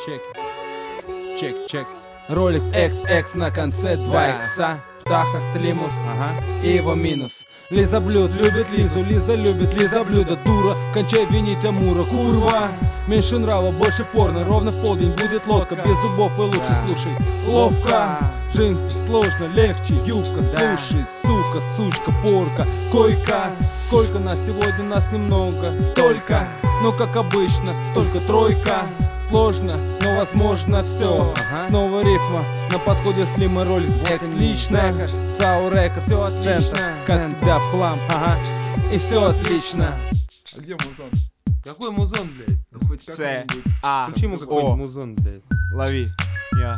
Чек. Чек. Rolex XX на конце 2 икса. Птаха, Слимус, и его минус. Лизоблюд любит Лизу, Лиза любит лизоблюда. Дура, кончай винить Амура, курва. Меньше нрава, больше порно. Ровно в полдень будет лодка, без зубов и лучше слушай. Ловко, джинсы сложно, легче, юбка, слушай. Сука, сучка, порка, койка. Сколько нас сегодня, нас немного. Столько, но как обычно, только тройка. Сложно, но возможно все. Снова рифма, на подходе Слим и Rolex. Отлично, Саурека, все отлично. Как всегда в хлам, и все отлично. А где музон? Какой музон, блядь? Да хоть как-нибудь. Включи ему какой-нибудь музон, блядь. Лови, я,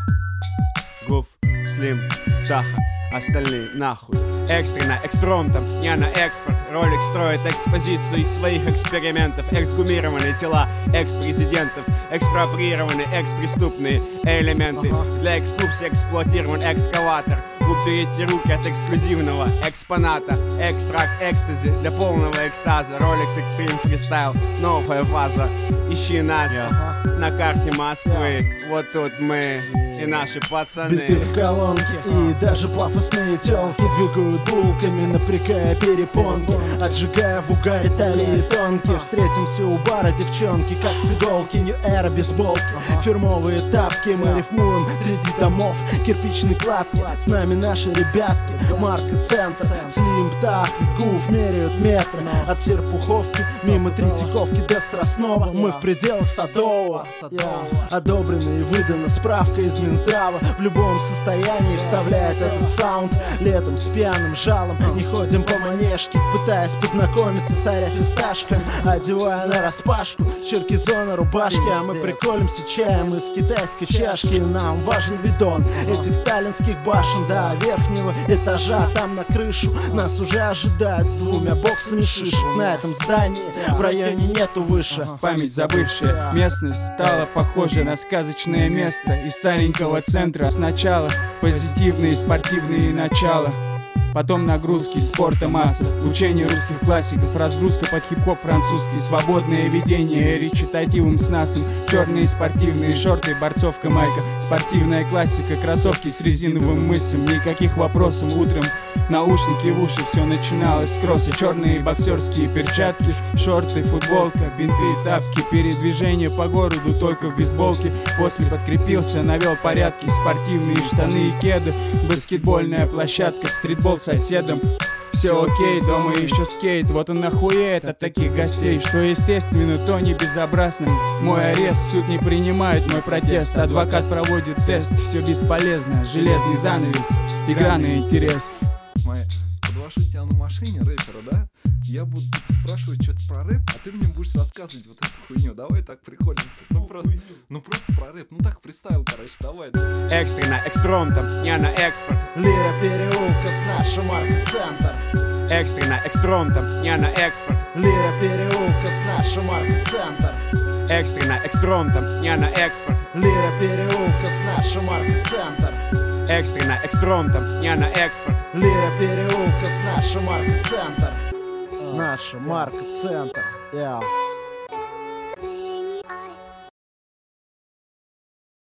Гуф, Слим, Птаха, остальные нахуй. Экстренно, экспромтом, не на экспорт. Rolex строит экспозицию из своих экспериментов. Эксгумированные тела экс-президентов, экспроприированные экс-преступные элементы. Для экскурсии эксплуатирован экскаватор. Уберите руки от эксклюзивного экспоната. Экстракт экстази для полного экстаза. Rolex Extreme Freestyle, новая фаза. Ищи нас на карте Москвы. Вот тут мы и наши пацаны. Биты в колонке и даже пафосные тёлки двигают булками, напрягая перепонки, отжигая в угаре талии тонкие. Встретимся у бара, девчонки, как с иголки. Нью-эра, бейсболки, фирмовые тапки. Мы рифмуем среди домов кирпичной кладки. С нами наши ребятки, марка Центр. Слим, Птах, Гуф меряют метры. От Серпуховки мимо Третьяковки до Страстного. Мы в пределах Садового. Одобрена и выдана справка из Минздрава. В любом состоянии вставляет этот саунд. Летом с пьяным жалом не ходим по манежке, пытаясь познакомиться с аря-фисташками. Одевая на распашку черкизона рубашки. А мы приколимся чаем из китайской чашки. Нам важен видон этих сталинских башен до верхнего этажа. Там на крышу нас уже ожидают с 2 боксами шишек. На этом здании в районе нету выше. Память забывшая местность стала похожа на сказочное место. Из старенького центра сначала позитивные спортивные начала, потом нагрузки, спорта масса, учение русских классиков, разгрузка под хип-хоп французский, свободное видение речитативом с насом, черные спортивные шорты, борцовка майка, спортивная классика, кроссовки с резиновым мысом, никаких вопросов утром. Наушники в уши, все начиналось с кросса. Черные боксерские перчатки, шорты, футболка, бинты, тапки. Передвижение по городу только в бейсболке. После подкрепился, навел порядки. Спортивные штаны и кеды, баскетбольная площадка, стритбол с соседом. Все окей, дома еще скейт. Вот он охуеет от таких гостей. Что естественно, то не безобразно. Мой арест суд не принимает мой протест. Адвокат проводит тест, все бесполезно. Железный занавес, игра на интерес. Подвожу тебя на машине, рэпера, да? Я буду спрашивать что-то про рэп, а ты мне будешь рассказывать вот эту хуйню. Давай так прикольнемся. Ну просто про рэп. Ну так представил, короче, давай. Экстренно, экспромтом, не на экспорт. Лира переулков, наша марка Центр. Экстренно, экспромтом, не на экспорт. Лира переулков, наша марка Центр. Экстренно, экспромтом, не на экспорт. Лира переулков, наша марка Центр. Экстренно, экспромтом, не на экспорт. Лира переулков, наша марка Центр. Наша марка Центр.